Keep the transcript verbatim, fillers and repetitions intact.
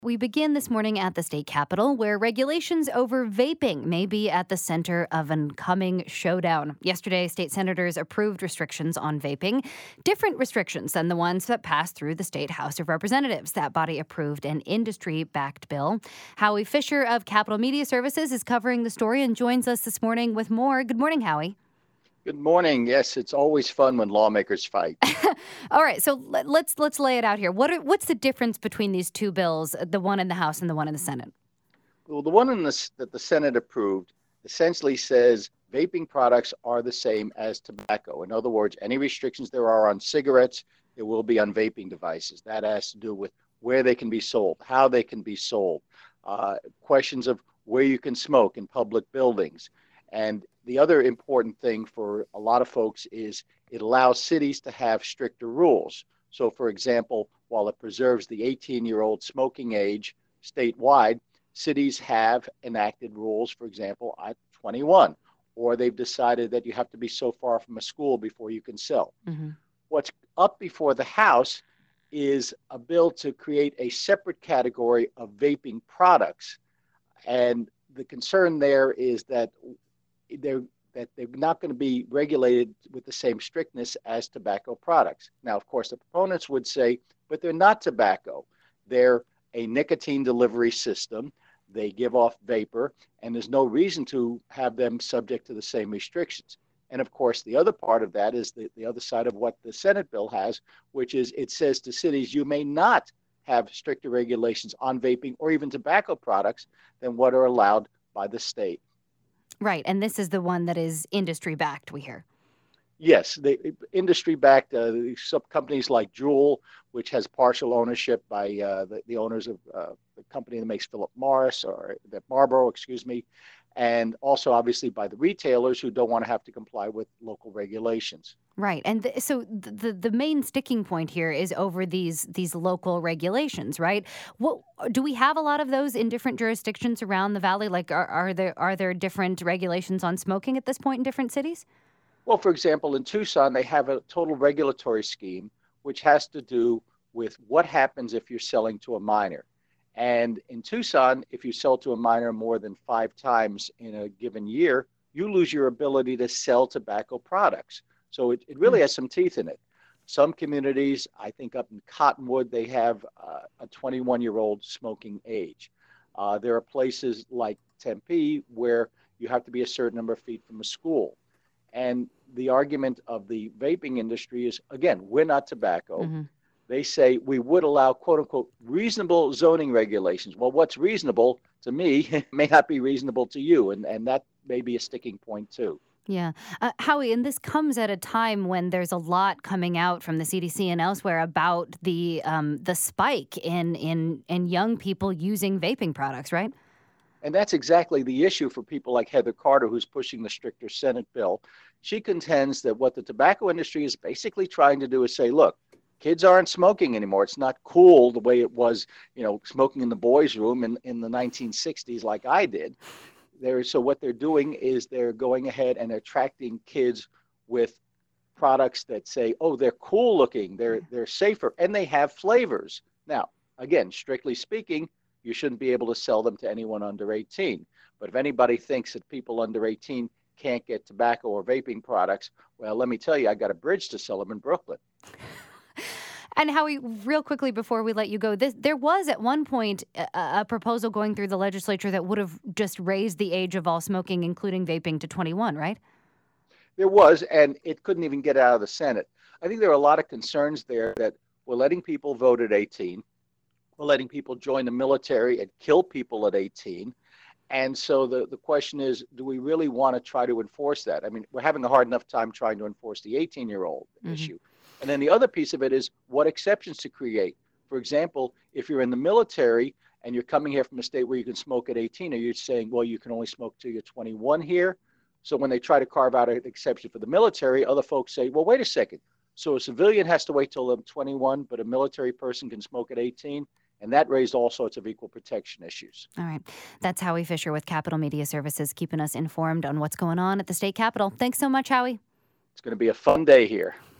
We begin this morning at the state capitol, where regulations over vaping may be at the center of an coming showdown. Yesterday, state senators approved restrictions on vaping, different restrictions than the ones that passed through the state House of Representatives. That body approved an industry-backed bill. Howie Fisher of Capitol Media Services is covering the story and joins us this morning with more. Good morning, Howie. Good morning. Yes, it's always fun when lawmakers fight. All right, so let, let's let's lay it out here. What are, what's the difference between these two bills, the one in the House and the one in the Senate? Well, the one in the, that the Senate approved essentially says vaping products are the same as tobacco. In other words, any restrictions there are on cigarettes, there will be on vaping devices. That has to do with where they can be sold, how they can be sold, uh, questions of where you can smoke in public buildings. And the other important thing for a lot of folks is it allows cities to have stricter rules. So, for example, while it preserves the eighteen-year-old smoking age statewide, cities have enacted rules, for example, at twenty-one, or they've decided that you have to be so far from a school before you can sell. Mm-hmm. What's up before the House is a bill to create a separate category of vaping products. And the concern there is that they're that they're not going to be regulated with the same strictness as tobacco products. Now, of course, the proponents would say, but they're not tobacco. They're a nicotine delivery system. They give off vapor, and there's no reason to have them subject to the same restrictions. And of course, the other part of that is the, the other side of what the Senate bill has, which is it says to cities, you may not have stricter regulations on vaping or even tobacco products than what are allowed by the state. Right, and this is the one that is industry-backed, we hear. Yes, the industry-backed, uh, some companies like Juul, which has partial ownership by uh, the, the owners of uh, the company that makes Philip Morris, or that Marlboro, excuse me, and also obviously by the retailers who don't want to have to comply with local regulations. Right, and th- so the the main sticking point here is over these these local regulations, right? What do we have a lot of those in different jurisdictions around the valley? Like, are, are there are there different regulations on smoking at this point in different cities? Well, for example, in Tucson, they have a total regulatory scheme which has to do with what happens if you're selling to a minor. And in Tucson, if you sell to a minor more than five times in a given year, you lose your ability to sell tobacco products. So it, it really has some teeth in it. Some communities, I think up in Cottonwood, they have uh, a twenty-one-year-old smoking age. Uh, there are places like Tempe where you have to be a certain number of feet from a school. And the argument of the vaping industry is, again, we're not tobacco. Mm-hmm. They say we would allow, quote unquote, reasonable zoning regulations. Well, what's reasonable to me may not be reasonable to you. And, and that may be a sticking point, too. Yeah. Uh, Howie, and this comes at a time when there's a lot coming out from the C D C and elsewhere about the um, the spike in, in, in young people using vaping products, right? And that's exactly the issue for people like Heather Carter, who's pushing the stricter Senate bill. She contends that what the tobacco industry is basically trying to do is say, look, kids aren't smoking anymore. It's not cool the way it was, you know, smoking in the boys' room in, in the nineteen sixties like I did. There, so what they're doing is they're going ahead and attracting kids with products that say, oh, they're cool looking, they're they're safer, and they have flavors. Now, again, strictly speaking, you shouldn't be able to sell them to anyone under eighteen. But if anybody thinks that people under eighteen can't get tobacco or vaping products, well, let me tell you, I got a bridge to sell them in Brooklyn. And Howie, real quickly before we let you go, this, there was at one point a, a proposal going through the legislature that would have just raised the age of all smoking, including vaping, to twenty-one, right? There was, and it couldn't even get out of the Senate. I think there are a lot of concerns there that we're letting people vote at eighteen. We're letting people join the military and kill people at eighteen. And so the, the question is, do we really want to try to enforce that? I mean, we're having a hard enough time trying to enforce the eighteen-year-old mm-hmm. issue. And then the other piece of it is what exceptions to create. For example, if you're in the military and you're coming here from a state where you can smoke at eighteen, are you saying, well, you can only smoke till you're twenty-one here? So when they try to carve out an exception for the military, other folks say, well, wait a second. So a civilian has to wait till they're twenty-one, but a military person can smoke at eighteen? And that raised all sorts of equal protection issues. All right. That's Howie Fisher with Capitol Media Services, keeping us informed on what's going on at the state capitol. Thanks so much, Howie. It's going to be a fun day here.